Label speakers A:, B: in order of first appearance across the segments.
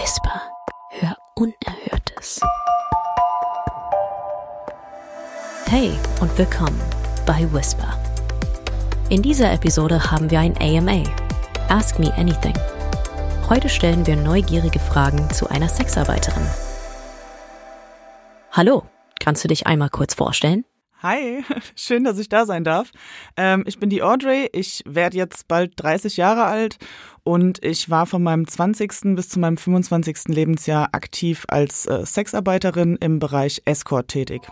A: Whisper. Hör Unerhörtes. Hey und willkommen bei Whisper. In dieser Episode haben wir ein AMA. Ask Me Anything. Heute stellen wir neugierige Fragen zu einer Sexarbeiterin. Hallo, kannst du dich einmal kurz vorstellen?
B: Hi, schön, dass ich da sein darf. Ich bin die Audrey, ich werde jetzt bald 30 Jahre alt und ich war von meinem 20. bis zu meinem 25. Lebensjahr aktiv als Sexarbeiterin im Bereich Escort tätig.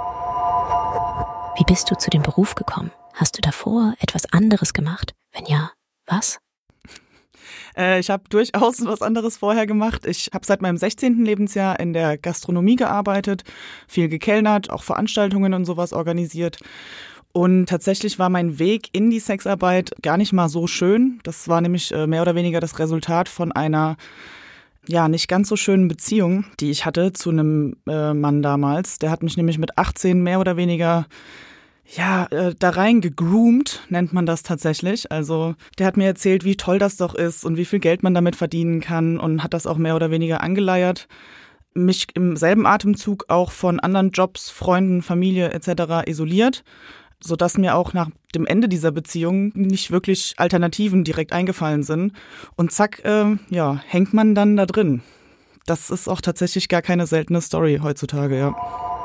A: Wie bist du zu dem Beruf gekommen? Hast du davor etwas anderes gemacht? Wenn ja, was?
B: Ich habe durchaus was anderes vorher gemacht. Ich habe seit meinem 16. Lebensjahr in der Gastronomie gearbeitet, viel gekellnert, auch Veranstaltungen und sowas organisiert. Und tatsächlich war mein Weg in die Sexarbeit gar nicht mal so schön. Das war nämlich mehr oder weniger das Resultat von einer nicht ganz so schönen Beziehung, die ich hatte zu einem Mann damals. Der hat mich nämlich mit 18 mehr oder weniger da rein gegroomt, nennt man das tatsächlich. Also der hat mir erzählt, wie toll das doch ist und wie viel Geld man damit verdienen kann und hat das auch mehr oder weniger angeleiert. Mich im selben Atemzug auch von anderen Jobs, Freunden, Familie etc. isoliert, sodass mir auch nach dem Ende dieser Beziehung nicht wirklich Alternativen direkt eingefallen sind. Und zack, hängt man dann da drin. Das ist auch tatsächlich gar keine seltene Story heutzutage, ja.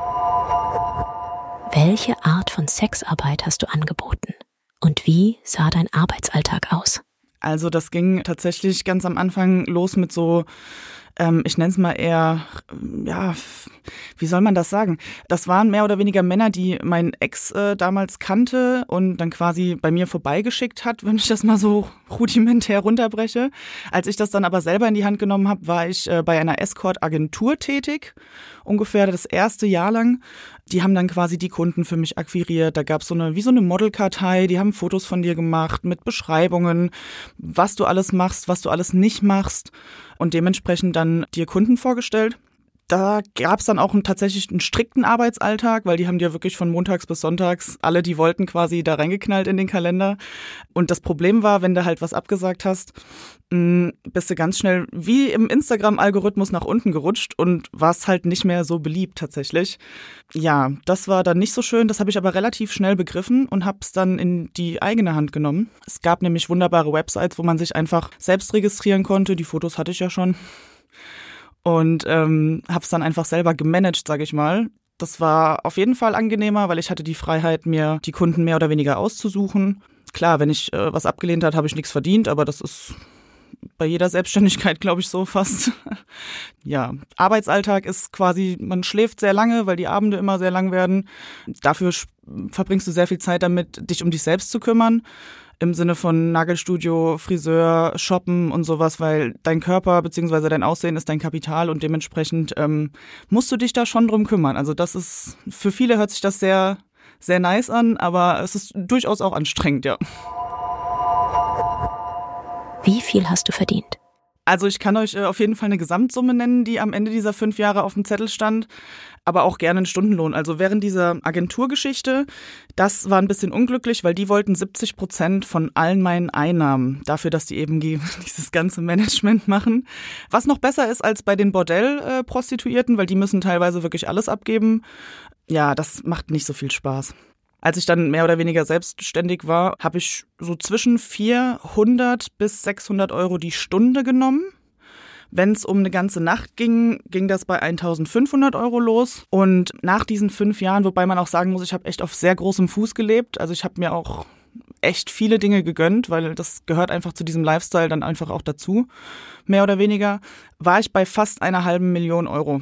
A: Welche Art von Sexarbeit hast du angeboten? Und wie sah dein Arbeitsalltag aus?
B: Also das ging tatsächlich ganz am Anfang los mit so, ich nenne es mal eher, wie soll man das sagen? Das waren mehr oder weniger Männer, die mein Ex damals kannte und dann quasi bei mir vorbeigeschickt hat, wenn ich das mal so rudimentär runterbreche. Als ich das dann aber selber in die Hand genommen habe, war ich bei einer Escort-Agentur tätig, ungefähr das erste Jahr lang. Die haben dann quasi die Kunden für mich akquiriert. Da gab es so eine Modelkartei, die haben Fotos von dir gemacht mit Beschreibungen, was du alles machst, was du alles nicht machst und dementsprechend dann dir Kunden vorgestellt. Da gab es dann auch tatsächlich einen strikten Arbeitsalltag, weil die haben dir wirklich von montags bis sonntags alle, die wollten, quasi da reingeknallt in den Kalender. Und das Problem war, wenn du halt was abgesagt hast, bist du ganz schnell wie im Instagram-Algorithmus nach unten gerutscht und warst halt nicht mehr so beliebt tatsächlich. Ja, das war dann nicht so schön. Das habe ich aber relativ schnell begriffen und habe es dann in die eigene Hand genommen. Es gab nämlich wunderbare Websites, wo man sich einfach selbst registrieren konnte. Die Fotos hatte ich ja schon. Und habe es dann einfach selber gemanagt, sage ich mal. Das war auf jeden Fall angenehmer, weil ich hatte die Freiheit, mir die Kunden mehr oder weniger auszusuchen. Klar, wenn ich was abgelehnt habe, habe ich nichts verdient, aber das ist bei jeder Selbstständigkeit, glaube ich, so fast. Ja, Arbeitsalltag ist quasi, man schläft sehr lange, weil die Abende immer sehr lang werden. Dafür verbringst du sehr viel Zeit damit, dich um dich selbst zu kümmern. Im Sinne von Nagelstudio, Friseur, Shoppen und sowas, weil dein Körper bzw. dein Aussehen ist dein Kapital und dementsprechend musst du dich da schon drum kümmern. Also das ist, für viele hört sich das sehr, sehr nice an, aber es ist durchaus auch anstrengend, ja.
A: Wie viel hast du verdient?
B: Also ich kann euch auf jeden Fall eine Gesamtsumme nennen, die am Ende dieser 5 Jahre auf dem Zettel stand, aber auch gerne einen Stundenlohn. Also während dieser Agenturgeschichte, das war ein bisschen unglücklich, weil die wollten 70% von allen meinen Einnahmen dafür, dass die eben dieses ganze Management machen. Was noch besser ist als bei den Bordell-Prostituierten, weil die müssen teilweise wirklich alles abgeben. Ja, das macht nicht so viel Spaß. Als ich dann mehr oder weniger selbstständig war, habe ich so zwischen 400 bis 600 Euro die Stunde genommen. Wenn es um eine ganze Nacht ging, ging das bei 1.500 Euro los. Und nach diesen 5 Jahren, wobei man auch sagen muss, ich habe echt auf sehr großem Fuß gelebt. Also ich habe mir auch echt viele Dinge gegönnt, weil das gehört einfach zu diesem Lifestyle dann einfach auch dazu. Mehr oder weniger war ich bei fast 500.000 Euro.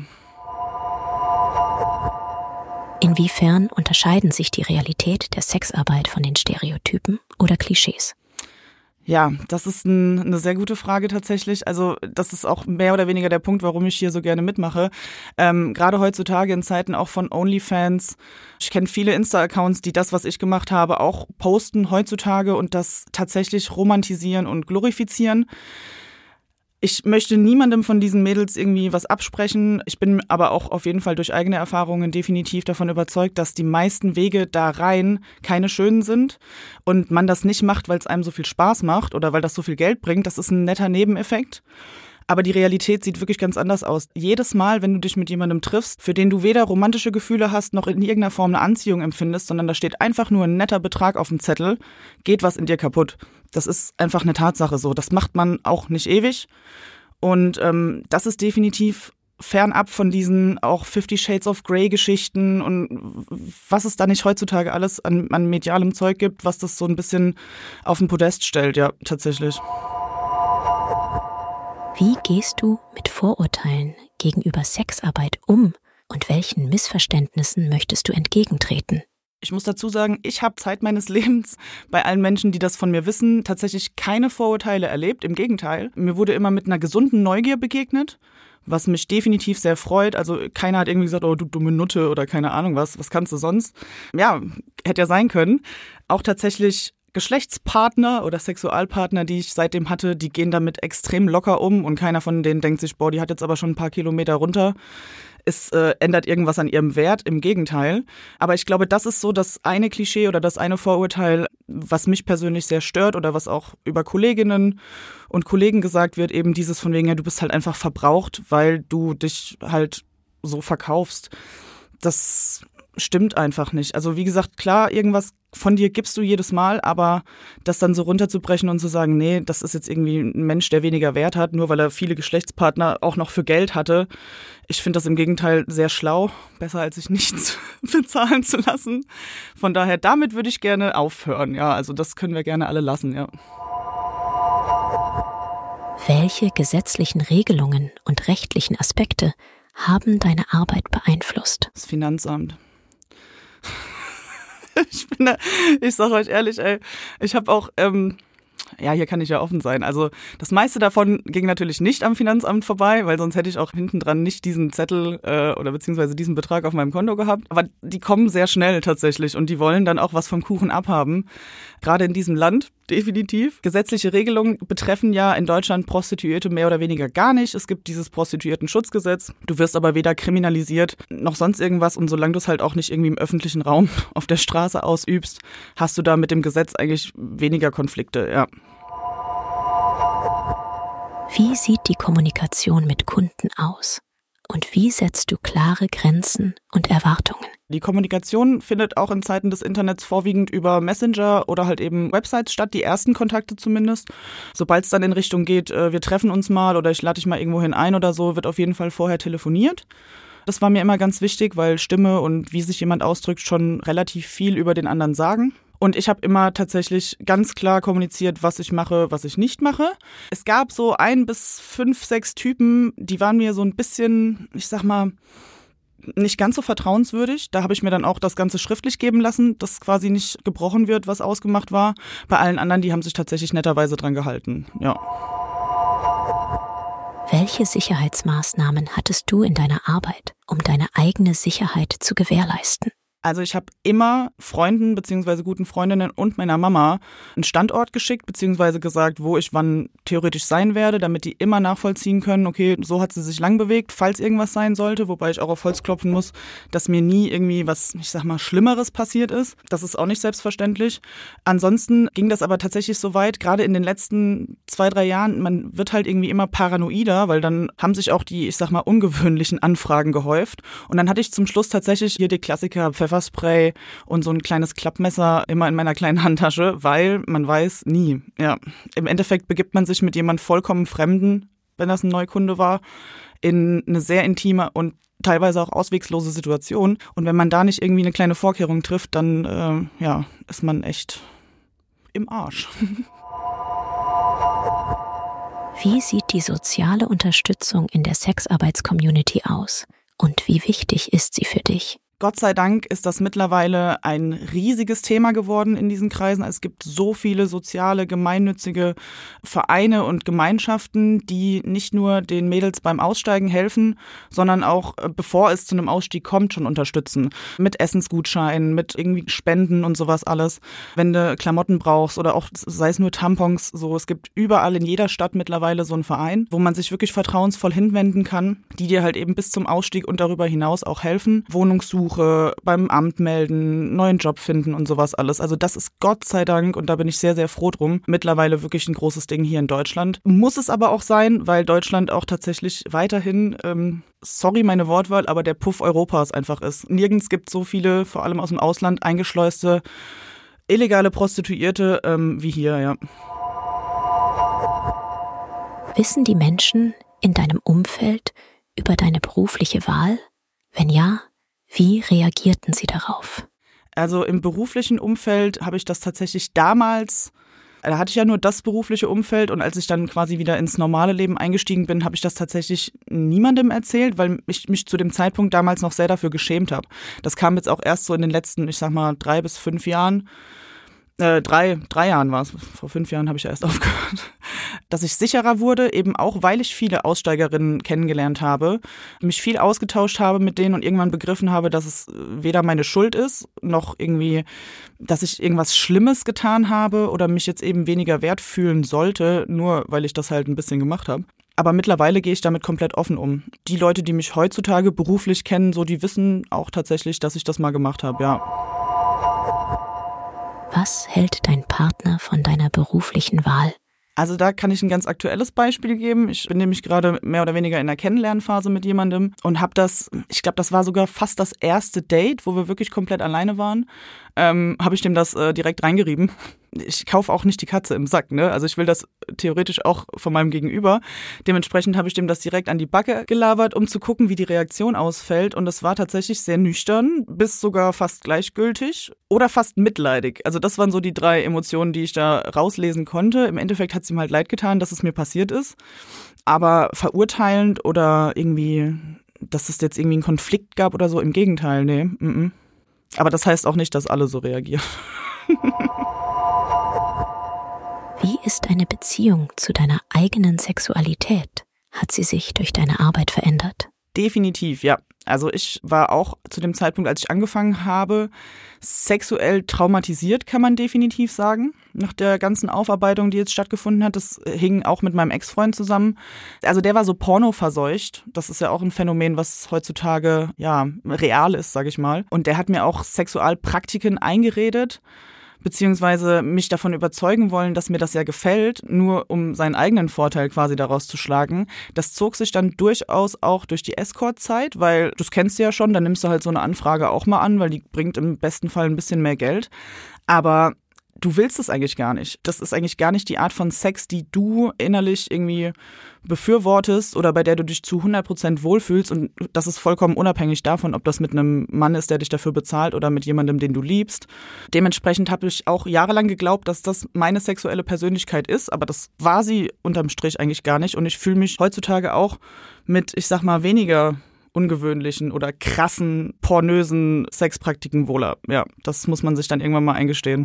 A: Inwiefern unterscheiden sich die Realität der Sexarbeit von den Stereotypen oder Klischees?
B: Ja, das ist eine sehr gute Frage tatsächlich. Also das ist auch mehr oder weniger der Punkt, warum ich hier so gerne mitmache. Gerade heutzutage in Zeiten auch von OnlyFans. Ich kenne viele Insta-Accounts, die das, was ich gemacht habe, auch posten heutzutage und das tatsächlich romantisieren und glorifizieren. Ich möchte niemandem von diesen Mädels irgendwie was absprechen. Ich bin aber auch auf jeden Fall durch eigene Erfahrungen definitiv davon überzeugt, dass die meisten Wege da rein keine schönen sind und man das nicht macht, weil es einem so viel Spaß macht oder weil das so viel Geld bringt. Das ist ein netter Nebeneffekt. Aber die Realität sieht wirklich ganz anders aus. Jedes Mal, wenn du dich mit jemandem triffst, für den du weder romantische Gefühle hast, noch in irgendeiner Form eine Anziehung empfindest, sondern da steht einfach nur ein netter Betrag auf dem Zettel, geht was in dir kaputt. Das ist einfach eine Tatsache so. Das macht man auch nicht ewig. Und das ist definitiv fernab von diesen auch 50 Shades of Grey Geschichten und was es da nicht heutzutage alles an medialem Zeug gibt, was das so ein bisschen auf den Podest stellt, ja, tatsächlich.
A: Wie gehst du mit Vorurteilen gegenüber Sexarbeit um und welchen Missverständnissen möchtest du entgegentreten?
B: Ich muss dazu sagen, ich habe Zeit meines Lebens bei allen Menschen, die das von mir wissen, tatsächlich keine Vorurteile erlebt. Im Gegenteil, mir wurde immer mit einer gesunden Neugier begegnet, was mich definitiv sehr freut. Also keiner hat irgendwie gesagt, oh du dumme Nutte oder keine Ahnung was kannst du sonst? Ja, hätte ja sein können. Auch tatsächlich Geschlechtspartner oder Sexualpartner, die ich seitdem hatte, die gehen damit extrem locker um und keiner von denen denkt sich, boah, die hat jetzt aber schon ein paar Kilometer runter. Es ändert irgendwas an ihrem Wert, im Gegenteil. Aber ich glaube, das ist so das eine Klischee oder das eine Vorurteil, was mich persönlich sehr stört oder was auch über Kolleginnen und Kollegen gesagt wird, eben dieses von wegen, ja, du bist halt einfach verbraucht, weil du dich halt so verkaufst. Das stimmt einfach nicht. Also wie gesagt, klar, irgendwas von dir gibst du jedes Mal, aber das dann so runterzubrechen und zu sagen, nee, das ist jetzt irgendwie ein Mensch, der weniger Wert hat, nur weil er viele Geschlechtspartner auch noch für Geld hatte. Ich finde das im Gegenteil sehr schlau, besser als sich nichts bezahlen zu lassen. Von daher, damit würde ich gerne aufhören. Ja, also das können wir gerne alle lassen, ja.
A: Welche gesetzlichen Regelungen und rechtlichen Aspekte haben deine Arbeit beeinflusst?
B: Das Finanzamt. Ich sage euch ehrlich, ich habe auch, hier kann ich ja offen sein. Also das meiste davon ging natürlich nicht am Finanzamt vorbei, weil sonst hätte ich auch hinten dran nicht diesen Zettel oder beziehungsweise diesen Betrag auf meinem Konto gehabt. Aber die kommen sehr schnell tatsächlich und die wollen dann auch was vom Kuchen abhaben. Gerade in diesem Land, definitiv. Gesetzliche Regelungen betreffen ja in Deutschland Prostituierte mehr oder weniger gar nicht. Es gibt dieses Prostituiertenschutzgesetz. Du wirst aber weder kriminalisiert noch sonst irgendwas. Und solange du es halt auch nicht irgendwie im öffentlichen Raum auf der Straße ausübst, hast du da mit dem Gesetz eigentlich weniger Konflikte, ja.
A: Wie sieht die Kommunikation mit Kunden aus? Und wie setzt du klare Grenzen und Erwartungen?
B: Die Kommunikation findet auch in Zeiten des Internets vorwiegend über Messenger oder halt eben Websites statt, die ersten Kontakte zumindest. Sobald es dann in Richtung geht, wir treffen uns mal oder ich lade dich mal irgendwohin ein oder so, wird auf jeden Fall vorher telefoniert. Das war mir immer ganz wichtig, weil Stimme und wie sich jemand ausdrückt schon relativ viel über den anderen sagen. Und ich habe immer tatsächlich ganz klar kommuniziert, was ich mache, was ich nicht mache. Es gab so 1 bis 5, 6 Typen, die waren mir so ein bisschen, ich sag mal, nicht ganz so vertrauenswürdig. Da habe ich mir dann auch das Ganze schriftlich geben lassen, dass quasi nicht gebrochen wird, was ausgemacht war. Bei allen anderen, die haben sich tatsächlich netterweise dran gehalten, ja.
A: Welche Sicherheitsmaßnahmen hattest du in deiner Arbeit, um deine eigene Sicherheit zu gewährleisten?
B: Also ich habe immer Freunden bzw. guten Freundinnen und meiner Mama einen Standort geschickt bzw. gesagt, wo ich wann theoretisch sein werde, damit die immer nachvollziehen können, okay, so hat sie sich lang bewegt, falls irgendwas sein sollte, wobei ich auch auf Holz klopfen muss, dass mir nie irgendwie was, ich sag mal, Schlimmeres passiert ist. Das ist auch nicht selbstverständlich. Ansonsten ging das aber tatsächlich so weit, gerade in den letzten 2, 3 Jahren, man wird halt irgendwie immer paranoider, weil dann haben sich auch die, ich sag mal, ungewöhnlichen Anfragen gehäuft. Und dann hatte ich zum Schluss tatsächlich hier die Klassiker Pfefferspray und so ein kleines Klappmesser immer in meiner kleinen Handtasche, weil man weiß nie. Ja, im Endeffekt begibt man sich mit jemand vollkommen Fremden, wenn das ein Neukunde war, in eine sehr intime und teilweise auch auswegslose Situation. Und wenn man da nicht irgendwie eine kleine Vorkehrung trifft, dann ist man echt im Arsch.
A: Wie sieht die soziale Unterstützung in der Sexarbeits-Community aus? Und wie wichtig ist sie für dich?
B: Gott sei Dank ist das mittlerweile ein riesiges Thema geworden in diesen Kreisen. Es gibt so viele soziale, gemeinnützige Vereine und Gemeinschaften, die nicht nur den Mädels beim Aussteigen helfen, sondern auch, bevor es zu einem Ausstieg kommt, schon unterstützen. Mit Essensgutscheinen, mit irgendwie Spenden und sowas alles. Wenn du Klamotten brauchst oder auch, sei es nur Tampons, so. Es gibt überall in jeder Stadt mittlerweile so einen Verein, wo man sich wirklich vertrauensvoll hinwenden kann, die dir halt eben bis zum Ausstieg und darüber hinaus auch helfen. Wohnungssuche, Wohnungssuche, beim Amt melden, neuen Job finden und sowas alles. Also das ist Gott sei Dank, und da bin ich sehr, sehr froh drum, mittlerweile wirklich ein großes Ding hier in Deutschland. Muss es aber auch sein, weil Deutschland auch tatsächlich weiterhin, sorry meine Wortwahl, aber der Puff Europas einfach ist. Nirgends gibt es so viele, vor allem aus dem Ausland, eingeschleuste, illegale Prostituierte wie hier, ja.
A: Wissen die Menschen in deinem Umfeld über deine berufliche Wahl? Wenn ja, wie reagierten sie darauf?
B: Also im beruflichen Umfeld habe ich das tatsächlich damals, da hatte ich ja nur das berufliche Umfeld, und als ich dann quasi wieder ins normale Leben eingestiegen bin, habe ich das tatsächlich niemandem erzählt, weil ich mich zu dem Zeitpunkt damals noch sehr dafür geschämt habe. Das kam jetzt auch erst so in den letzten, ich sag mal, 3 bis 5 Jahren. 3 Jahren war es, vor 5 Jahren habe ich ja erst aufgehört, dass ich sicherer wurde, eben auch, weil ich viele Aussteigerinnen kennengelernt habe, mich viel ausgetauscht habe mit denen und irgendwann begriffen habe, dass es weder meine Schuld ist, noch irgendwie, dass ich irgendwas Schlimmes getan habe oder mich jetzt eben weniger wert fühlen sollte, nur weil ich das halt ein bisschen gemacht habe. Aber mittlerweile gehe ich damit komplett offen um. Die Leute, die mich heutzutage beruflich kennen, so, die wissen auch tatsächlich, dass ich das mal gemacht habe, ja.
A: Was hält dein Partner von deiner beruflichen Wahl?
B: Also da kann ich ein ganz aktuelles Beispiel geben. Ich bin nämlich gerade mehr oder weniger in der Kennenlernphase mit jemandem und habe ich glaube, das war sogar fast das erste Date, wo wir wirklich komplett alleine waren, habe ich dem das direkt reingerieben. Ich kaufe auch nicht die Katze im Sack, ne? Also ich will das theoretisch auch von meinem Gegenüber. Dementsprechend habe ich dem das direkt an die Backe gelabert, um zu gucken, wie die Reaktion ausfällt. Und das war tatsächlich sehr nüchtern, bis sogar fast gleichgültig oder fast mitleidig. Also das waren so die 3 Emotionen, die ich da rauslesen konnte. Im Endeffekt hat es ihm halt leid getan, dass es mir passiert ist. Aber verurteilend oder irgendwie, dass es jetzt irgendwie einen Konflikt gab oder so, im Gegenteil, nee. Aber das heißt auch nicht, dass alle so reagieren.
A: Wie ist deine Beziehung zu deiner eigenen Sexualität? Hat sie sich durch deine Arbeit verändert?
B: Definitiv, ja. Also ich war auch zu dem Zeitpunkt, als ich angefangen habe, sexuell traumatisiert, kann man definitiv sagen. Nach der ganzen Aufarbeitung, die jetzt stattgefunden hat, das hing auch mit meinem Ex-Freund zusammen. Also der war so pornoverseucht. Das ist ja auch ein Phänomen, was heutzutage ja real ist, sage ich mal. Und der hat mir auch Sexualpraktiken eingeredet, beziehungsweise mich davon überzeugen wollen, dass mir das ja gefällt, nur um seinen eigenen Vorteil quasi daraus zu schlagen. Das zog sich dann durchaus auch durch die Escort-Zeit, weil das kennst du ja schon, dann nimmst du halt so eine Anfrage auch mal an, weil die bringt im besten Fall ein bisschen mehr Geld. Aber du willst es eigentlich gar nicht. Das ist eigentlich gar nicht die Art von Sex, die du innerlich irgendwie befürwortest oder bei der du dich zu 100% wohlfühlst, und das ist vollkommen unabhängig davon, ob das mit einem Mann ist, der dich dafür bezahlt, oder mit jemandem, den du liebst. Dementsprechend habe ich auch jahrelang geglaubt, dass das meine sexuelle Persönlichkeit ist, aber das war sie unterm Strich eigentlich gar nicht, und ich fühle mich heutzutage auch mit, ich sag mal, weniger ungewöhnlichen oder krassen, pornösen Sexpraktiken wohler. Ja, das muss man sich dann irgendwann mal eingestehen.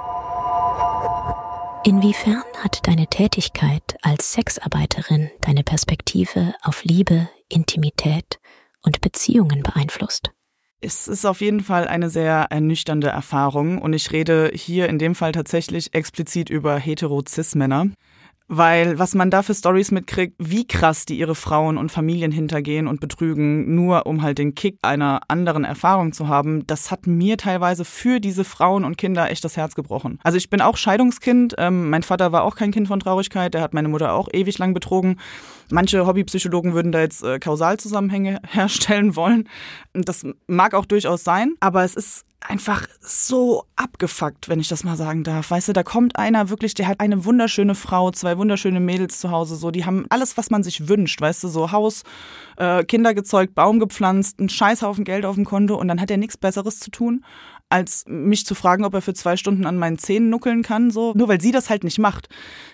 A: Inwiefern hat deine Tätigkeit als Sexarbeiterin deine Perspektive auf Liebe, Intimität und Beziehungen beeinflusst?
B: Es ist auf jeden Fall eine sehr ernüchternde Erfahrung, und ich rede hier in dem Fall tatsächlich explizit über hetero-cis-Männer. Weil was man da für Storys mitkriegt, wie krass die ihre Frauen und Familien hintergehen und betrügen, nur um halt den Kick einer anderen Erfahrung zu haben, das hat mir teilweise für diese Frauen und Kinder echt das Herz gebrochen. Also ich bin auch Scheidungskind, mein Vater war auch kein Kind von Traurigkeit, der hat meine Mutter auch ewig lang betrogen. Manche Hobbypsychologen würden da jetzt Kausalzusammenhänge herstellen wollen. Das mag auch durchaus sein, aber es ist einfach so abgefuckt, wenn ich das mal sagen darf. Weißt du, da kommt einer wirklich, der hat eine wunderschöne Frau, 2 wunderschöne Mädels zu Hause, so, die haben alles, was man sich wünscht, weißt du, so Haus, Kinder gezeugt, Baum gepflanzt, einen Scheißhaufen Geld auf dem Konto, und dann hat er nichts Besseres zu tun, als mich zu fragen, ob er für 2 Stunden an meinen Zähnen nuckeln kann, so, nur weil sie das halt nicht macht.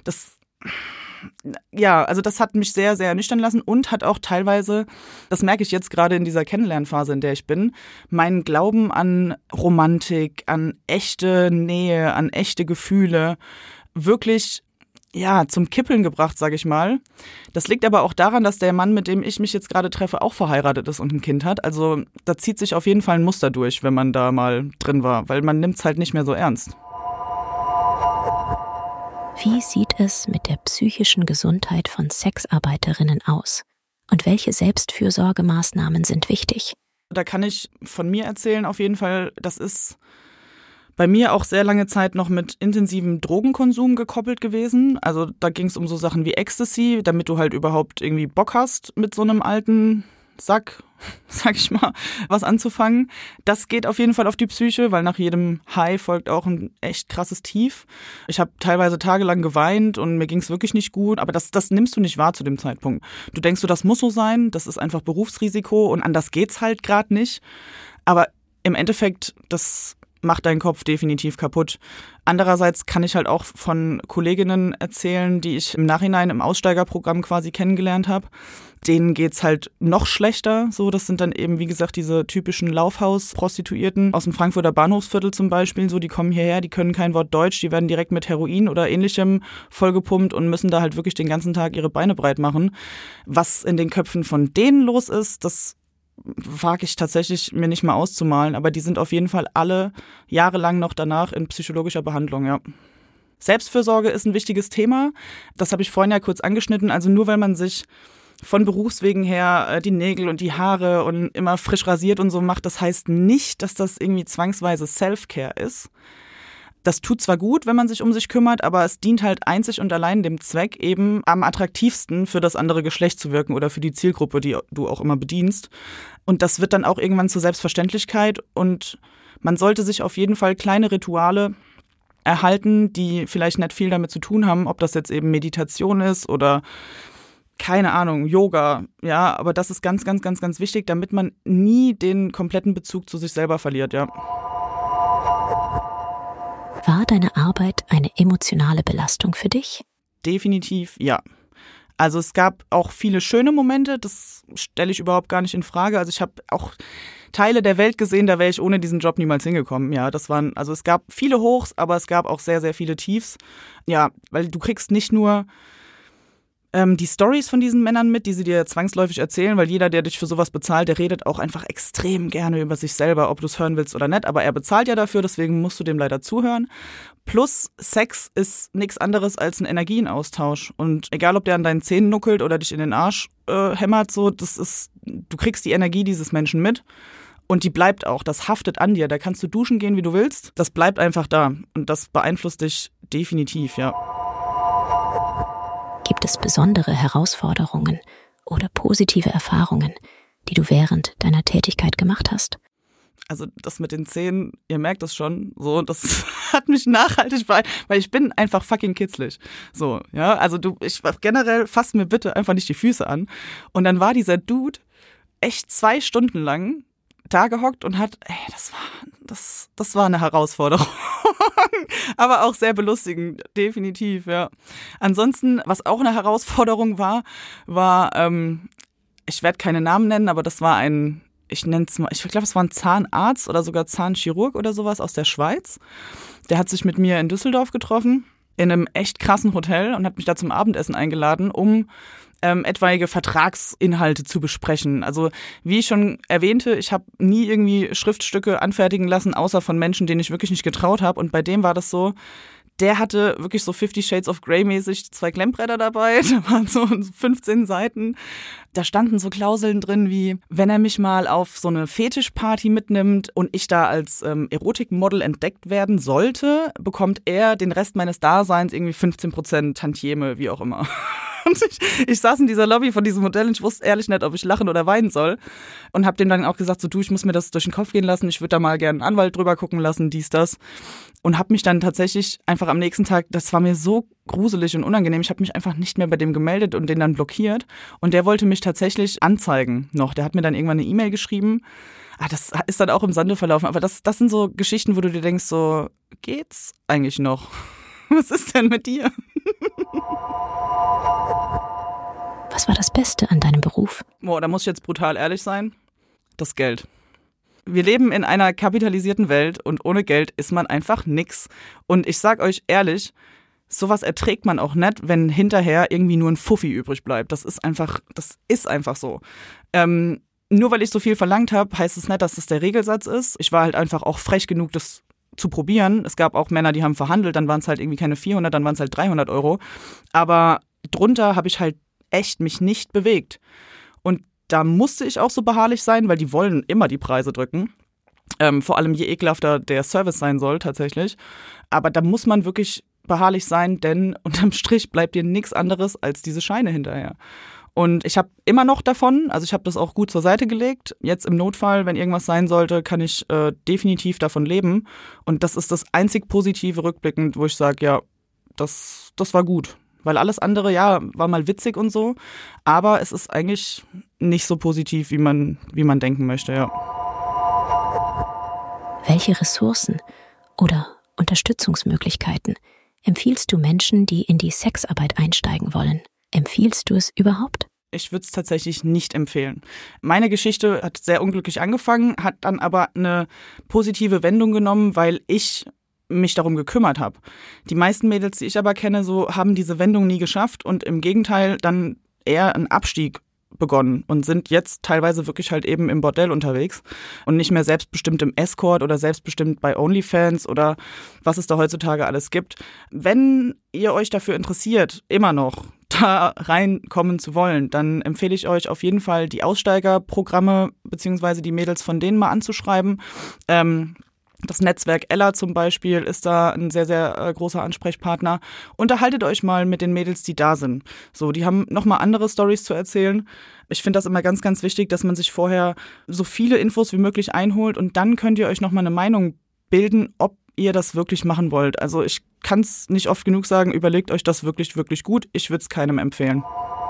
B: Ja, also das hat mich sehr, sehr ernüchtern lassen und hat auch teilweise, das merke ich jetzt gerade in dieser Kennenlernphase, in der ich bin, meinen Glauben an Romantik, an echte Nähe, an echte Gefühle wirklich, ja, zum Kippeln gebracht, sage ich mal. Das liegt aber auch daran, dass der Mann, mit dem ich mich jetzt gerade treffe, auch verheiratet ist und ein Kind hat. Also da zieht sich auf jeden Fall ein Muster durch, wenn man da mal drin war, weil man nimmt es halt nicht mehr so ernst.
A: Wie sieht es mit der psychischen Gesundheit von Sexarbeiterinnen aus? Und welche Selbstfürsorgemaßnahmen sind wichtig?
B: Da kann ich von mir erzählen auf jeden Fall, das ist bei mir auch sehr lange Zeit noch mit intensivem Drogenkonsum gekoppelt gewesen. Also da ging es um so Sachen wie Ecstasy, damit du halt überhaupt irgendwie Bock hast, mit so einem alten Sack, sag ich mal, was anzufangen. Das geht auf jeden Fall auf die Psyche, weil nach jedem High folgt auch ein echt krasses Tief. Ich habe teilweise tagelang geweint und mir ging es wirklich nicht gut, aber das nimmst du nicht wahr zu dem Zeitpunkt. Du denkst so, das muss so sein, das ist einfach Berufsrisiko und anders geht's halt gerade nicht. Aber im Endeffekt, das macht deinen Kopf definitiv kaputt. Andererseits kann ich halt auch von Kolleginnen erzählen, die ich im Nachhinein im Aussteigerprogramm quasi kennengelernt habe. Denen geht's halt noch schlechter. So, das sind dann eben, wie gesagt, diese typischen Laufhaus-Prostituierten aus dem Frankfurter Bahnhofsviertel zum Beispiel. So, die kommen hierher, die können kein Wort Deutsch, die werden direkt mit Heroin oder Ähnlichem vollgepumpt und müssen da halt wirklich den ganzen Tag ihre Beine breit machen. Was in den Köpfen von denen los ist, das wage ich tatsächlich mir nicht mal auszumalen, aber die sind auf jeden Fall alle jahrelang noch danach in psychologischer Behandlung, ja. Selbstfürsorge ist ein wichtiges Thema. Das habe ich vorhin ja kurz angeschnitten. Also nur weil man sich von Berufswegen her die Nägel und die Haare und immer frisch rasiert und so macht, das heißt nicht, dass das irgendwie zwangsweise Self-Care ist. Das tut zwar gut, wenn man sich um sich kümmert, aber es dient halt einzig und allein dem Zweck, eben am attraktivsten für das andere Geschlecht zu wirken oder für die Zielgruppe, die du auch immer bedienst. Und das wird dann auch irgendwann zur Selbstverständlichkeit und man sollte sich auf jeden Fall kleine Rituale erhalten, die vielleicht nicht viel damit zu tun haben, ob das jetzt eben Meditation ist oder keine Ahnung, Yoga, ja, aber das ist ganz, ganz, ganz, ganz wichtig, damit man nie den kompletten Bezug zu sich selber verliert, ja.
A: War deine Arbeit eine emotionale Belastung für dich?
B: Definitiv, ja. Also es gab auch viele schöne Momente, das stelle ich überhaupt gar nicht in Frage. Also ich habe auch Teile der Welt gesehen, da wäre ich ohne diesen Job niemals hingekommen. Ja, also es gab viele Hochs, aber es gab auch sehr, sehr viele Tiefs. Ja, weil du kriegst nicht nur die Stories von diesen Männern mit, die sie dir zwangsläufig erzählen, weil jeder, der dich für sowas bezahlt, der redet auch einfach extrem gerne über sich selber, ob du es hören willst oder nicht. Aber er bezahlt ja dafür, deswegen musst du dem leider zuhören. Plus, Sex ist nichts anderes als ein Energienaustausch. Und egal, ob der an deinen Zähnen nuckelt oder dich in den Arsch hämmert, so, du kriegst die Energie dieses Menschen mit. Und die bleibt auch, das haftet an dir. Da kannst du duschen gehen, wie du willst. Das bleibt einfach da. Und das beeinflusst dich definitiv, ja.
A: Gibt es besondere Herausforderungen oder positive Erfahrungen, die du während deiner Tätigkeit gemacht hast?
B: Also das mit den Zähnen, ihr merkt das schon, so, das hat mich nachhaltig beeinflusst, weil ich bin einfach fucking kitzlig. So, ja, also generell fass mir bitte einfach nicht die Füße an. Und dann war dieser Dude echt 2 Stunden lang da gehockt und hat, das war eine Herausforderung. Aber auch sehr belustigend, definitiv, ja. Ansonsten, was auch eine Herausforderung war, ich werde keine Namen nennen, aber das war ich glaube, es war ein Zahnarzt oder sogar Zahnchirurg oder sowas aus der Schweiz. Der hat sich mit mir in Düsseldorf getroffen, in einem echt krassen Hotel und hat mich da zum Abendessen eingeladen, um etwaige Vertragsinhalte zu besprechen. Also wie ich schon erwähnte, ich habe nie irgendwie Schriftstücke anfertigen lassen, außer von Menschen, denen ich wirklich nicht getraut habe. Und bei dem war das so, der hatte wirklich so 50 Shades of Grey mäßig 2 Klemmbretter dabei, da waren so 15 Seiten. Da standen so Klauseln drin wie, wenn er mich mal auf so eine Fetischparty mitnimmt und ich da als Erotikmodel entdeckt werden sollte, bekommt er den Rest meines Daseins irgendwie 15% Tantieme, wie auch immer. Und ich saß in dieser Lobby von diesem Hotel und ich wusste ehrlich nicht, ob ich lachen oder weinen soll. Und habe dem dann auch gesagt, so du, ich muss mir das durch den Kopf gehen lassen, ich würde da mal gerne einen Anwalt drüber gucken lassen, dies, das. Und habe mich dann tatsächlich einfach am nächsten Tag, das war mir so gruselig und unangenehm, ich habe mich einfach nicht mehr bei dem gemeldet und den dann blockiert. Und der wollte mich tatsächlich anzeigen noch. Der hat mir dann irgendwann eine E-Mail geschrieben. Das ist dann auch im Sande verlaufen. Aber das sind so Geschichten, wo du dir denkst, so geht's eigentlich noch? Was ist denn mit dir?
A: Was war das Beste an deinem Beruf?
B: Da muss ich jetzt brutal ehrlich sein. Das Geld. Wir leben in einer kapitalisierten Welt und ohne Geld ist man einfach nix. Und ich sag euch ehrlich, sowas erträgt man auch nicht, wenn hinterher irgendwie nur ein Fuffi übrig bleibt. Das ist einfach so. Nur weil ich so viel verlangt habe, heißt es nicht, dass das der Regelsatz ist. Ich war halt einfach auch frech genug, das zu probieren. Es gab auch Männer, die haben verhandelt, dann waren es halt irgendwie keine 400, dann waren es halt 300 Euro. Aber drunter habe ich halt echt mich nicht bewegt. Und Da musste ich auch so beharrlich sein, weil die wollen immer die Preise drücken. Vor allem je ekelhafter der Service sein soll tatsächlich. Aber da muss man wirklich beharrlich sein, denn unterm Strich bleibt dir nichts anderes als diese Scheine hinterher. Und ich habe immer noch davon, also ich habe das auch gut zur Seite gelegt. Jetzt im Notfall, wenn irgendwas sein sollte, kann ich definitiv davon leben. Und das ist das einzig Positive rückblickend, wo ich sage, ja, das war gut. Weil alles andere, ja, war mal witzig und so. Aber es ist eigentlich nicht so positiv, wie man denken möchte, ja.
A: Welche Ressourcen oder Unterstützungsmöglichkeiten empfiehlst du Menschen, die in die Sexarbeit einsteigen wollen? Empfiehlst du es überhaupt?
B: Ich würde es tatsächlich nicht empfehlen. Meine Geschichte hat sehr unglücklich angefangen, hat dann aber eine positive Wendung genommen, weil ich mich darum gekümmert habe. Die meisten Mädels, die ich aber kenne, so haben diese Wendung nie geschafft und im Gegenteil dann eher einen Abstieg begonnen und sind jetzt teilweise wirklich halt eben im Bordell unterwegs und nicht mehr selbstbestimmt im Escort oder selbstbestimmt bei OnlyFans oder was es da heutzutage alles gibt. Wenn ihr euch dafür interessiert, immer noch da reinkommen zu wollen, dann empfehle ich euch auf jeden Fall die Aussteigerprogramme beziehungsweise die Mädels von denen mal anzuschreiben. Das Netzwerk Ella zum Beispiel ist da ein sehr, sehr großer Ansprechpartner. Unterhaltet euch mal mit den Mädels, die da sind. So, die haben nochmal andere Storys zu erzählen. Ich finde das immer ganz, ganz wichtig, dass man sich vorher so viele Infos wie möglich einholt und dann könnt ihr euch nochmal eine Meinung bilden, ob ihr das wirklich machen wollt. Also ich kann es nicht oft genug sagen, überlegt euch das wirklich, wirklich gut. Ich würde es keinem empfehlen.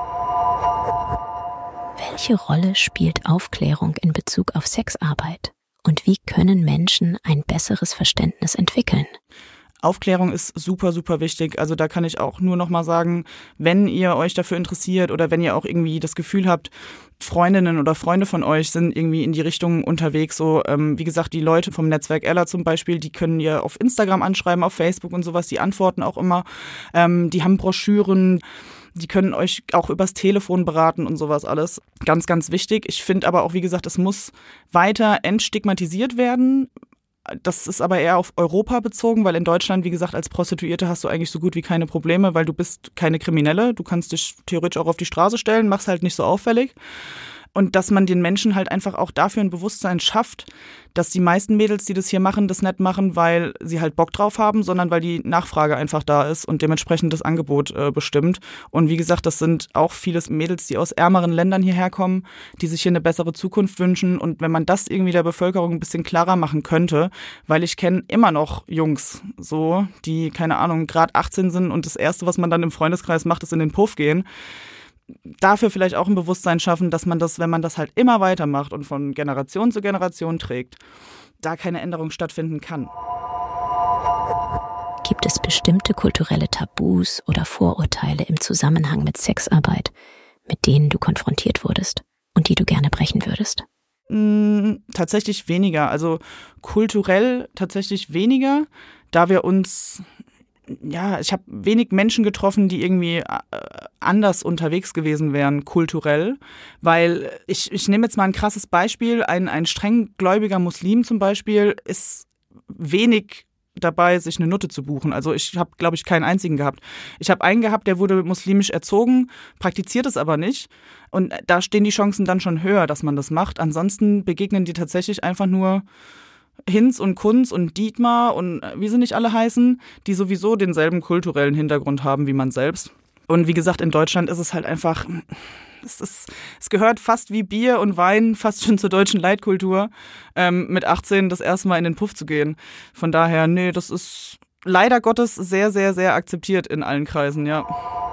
A: Welche Rolle spielt Aufklärung in Bezug auf Sexarbeit? Und wie können Menschen ein besseres Verständnis entwickeln?
B: Aufklärung ist super, super wichtig. Also da kann ich auch nur noch mal sagen, wenn ihr euch dafür interessiert oder wenn ihr auch irgendwie das Gefühl habt, Freundinnen oder Freunde von euch sind irgendwie in die Richtung unterwegs. So, wie gesagt, die Leute vom Netzwerk Ella zum Beispiel, die können ihr auf Instagram anschreiben, auf Facebook und sowas. Die antworten auch immer. Die haben Broschüren. Die können euch auch übers Telefon beraten und sowas alles. Ganz, ganz wichtig. Ich finde aber auch, wie gesagt, es muss weiter entstigmatisiert werden. Das ist aber eher auf Europa bezogen, weil in Deutschland, wie gesagt, als Prostituierte hast du eigentlich so gut wie keine Probleme, weil du bist keine Kriminelle. Du kannst dich theoretisch auch auf die Straße stellen, machst halt nicht so auffällig. Und dass man den Menschen halt einfach auch dafür ein Bewusstsein schafft, dass die meisten Mädels, die das hier machen, das nicht machen, weil sie halt Bock drauf haben, sondern weil die Nachfrage einfach da ist und dementsprechend das Angebot bestimmt. Und wie gesagt, das sind auch viele Mädels, die aus ärmeren Ländern hierher kommen, die sich hier eine bessere Zukunft wünschen. Und wenn man das irgendwie der Bevölkerung ein bisschen klarer machen könnte, weil ich kenne immer noch Jungs, so, die, keine Ahnung, gerade 18 sind und das Erste, was man dann im Freundeskreis macht, ist in den Puff gehen. Dafür vielleicht auch ein Bewusstsein schaffen, dass man das, wenn man das halt immer weitermacht und von Generation zu Generation trägt, da keine Änderung stattfinden kann.
A: Gibt es bestimmte kulturelle Tabus oder Vorurteile im Zusammenhang mit Sexarbeit, mit denen du konfrontiert wurdest und die du gerne brechen würdest?
B: Tatsächlich weniger. Also kulturell tatsächlich weniger, da wir uns... Ja, ich habe wenig Menschen getroffen, die irgendwie anders unterwegs gewesen wären, kulturell. Weil ich nehme jetzt mal ein krasses Beispiel. Ein strenggläubiger Muslim zum Beispiel ist wenig dabei, sich eine Nutte zu buchen. Also ich habe, glaube ich, keinen einzigen gehabt. Ich habe einen gehabt, der wurde muslimisch erzogen, praktiziert es aber nicht. Und da stehen die Chancen dann schon höher, dass man das macht. Ansonsten begegnen die tatsächlich einfach nur Hinz und Kunz und Dietmar und wie sie nicht alle heißen, die sowieso denselben kulturellen Hintergrund haben wie man selbst. Und wie gesagt, in Deutschland ist es halt einfach, es gehört fast wie Bier und Wein fast schon zur deutschen Leitkultur, mit 18 das erste Mal in den Puff zu gehen. Von daher, nee, das ist leider Gottes sehr, sehr, sehr akzeptiert in allen Kreisen, ja.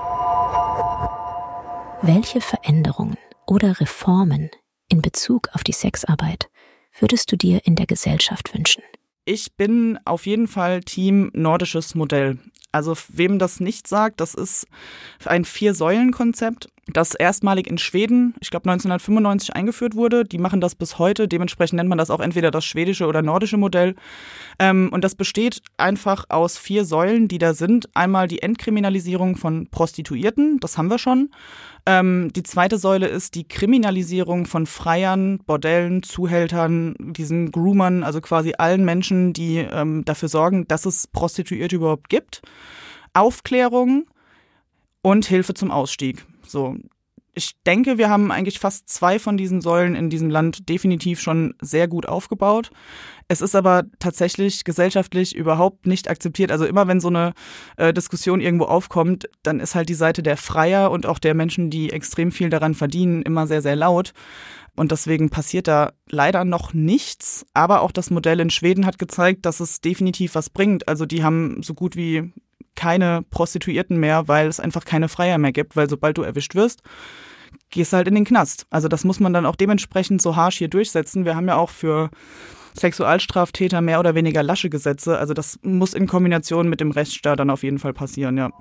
A: Welche Veränderungen oder Reformen in Bezug auf die Sexarbeit würdest du dir in der Gesellschaft wünschen?
B: Ich bin auf jeden Fall Team nordisches Modell. Also wem das nicht sagt, das ist ein 4-Säulen-Konzept, das erstmalig in Schweden, ich glaube 1995 eingeführt wurde. Die machen das bis heute, dementsprechend nennt man das auch entweder das schwedische oder nordische Modell. Und das besteht einfach aus 4 Säulen, die da sind. Einmal die Entkriminalisierung von Prostituierten, das haben wir schon. Die zweite Säule ist die Kriminalisierung von Freiern, Bordellen, Zuhältern, diesen Groomern, also quasi allen Menschen, die dafür sorgen, dass es Prostituierte überhaupt gibt. Aufklärung und Hilfe zum Ausstieg. So, Ich denke, wir haben eigentlich fast 2 von diesen Säulen in diesem Land definitiv schon sehr gut aufgebaut. Es ist aber tatsächlich gesellschaftlich überhaupt nicht akzeptiert. Also immer wenn so eine Diskussion irgendwo aufkommt, dann ist halt die Seite der Freier und auch der Menschen, die extrem viel daran verdienen, immer sehr, sehr laut. Und deswegen passiert da leider noch nichts. Aber auch das Modell in Schweden hat gezeigt, dass es definitiv was bringt. Also die haben so gut wie keine Prostituierten mehr, weil es einfach keine Freier mehr gibt. Weil sobald du erwischt wirst, gehst du halt in den Knast. Also das muss man dann auch dementsprechend so harsch hier durchsetzen. Wir haben ja auch für Sexualstraftäter mehr oder weniger lasche Gesetze. Also das muss in Kombination mit dem Rechtsstaat dann auf jeden Fall passieren, ja.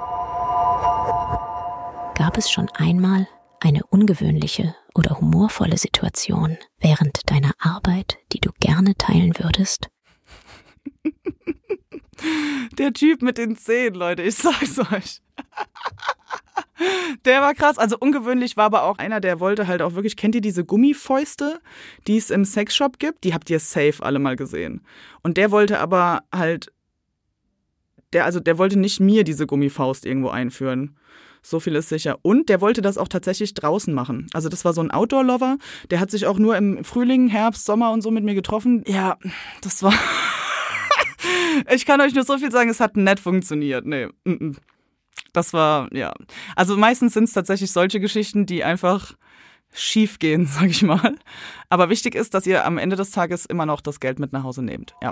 A: Gab es schon einmal eine ungewöhnliche oder humorvolle Situation während deiner Arbeit, die du gerne teilen würdest?
B: Der Typ mit den Zähnen, Leute, ich sag's euch. Der war krass. Also ungewöhnlich war aber auch einer, der wollte halt auch wirklich, kennt ihr diese Gummifäuste, die es im Sexshop gibt? Die habt ihr safe alle mal gesehen. Und der wollte aber halt, der wollte nicht mir diese Gummifaust irgendwo einführen. So viel ist sicher. Und der wollte das auch tatsächlich draußen machen. Also das war so ein Outdoor-Lover. Der hat sich auch nur im Frühling, Herbst, Sommer und so mit mir getroffen. Ja, das war... Ich kann euch nur so viel sagen, es hat nett funktioniert. Nee, das war, ja. Also meistens sind es tatsächlich solche Geschichten, die einfach schief gehen, sag ich mal. Aber wichtig ist, dass ihr am Ende des Tages immer noch das Geld mit nach Hause nehmt. Ja.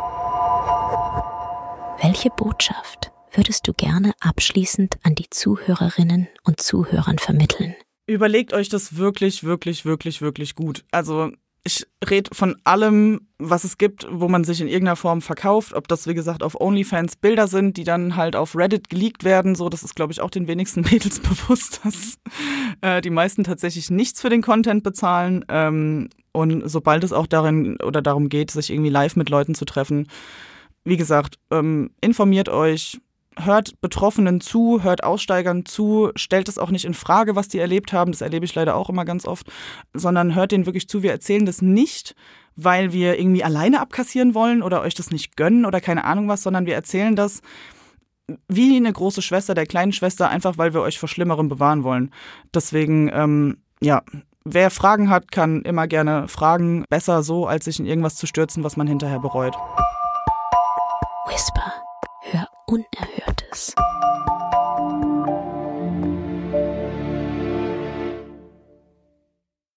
A: Welche Botschaft würdest du gerne abschließend an die Zuhörerinnen und Zuhörern vermitteln?
B: Überlegt euch das wirklich, wirklich, wirklich, wirklich gut. Also ich rede von allem, was es gibt, wo man sich in irgendeiner Form verkauft. Ob das, wie gesagt, auf OnlyFans Bilder sind, die dann halt auf Reddit geleakt werden. So, das ist, glaube ich, auch den wenigsten Mädels bewusst, dass die meisten tatsächlich nichts für den Content bezahlen. Und sobald es auch darum geht, sich irgendwie live mit Leuten zu treffen, wie gesagt, informiert euch, hört Betroffenen zu, hört Aussteigern zu, stellt es auch nicht in Frage, was die erlebt haben, das erlebe ich leider auch immer ganz oft, sondern hört denen wirklich zu. Wir erzählen das nicht, weil wir irgendwie alleine abkassieren wollen oder euch das nicht gönnen oder keine Ahnung was, sondern wir erzählen das wie eine große Schwester der kleinen Schwester, einfach weil wir euch vor Schlimmerem bewahren wollen. Deswegen, wer Fragen hat, kann immer gerne fragen. Besser so, als sich in irgendwas zu stürzen, was man hinterher bereut.
A: Whisper.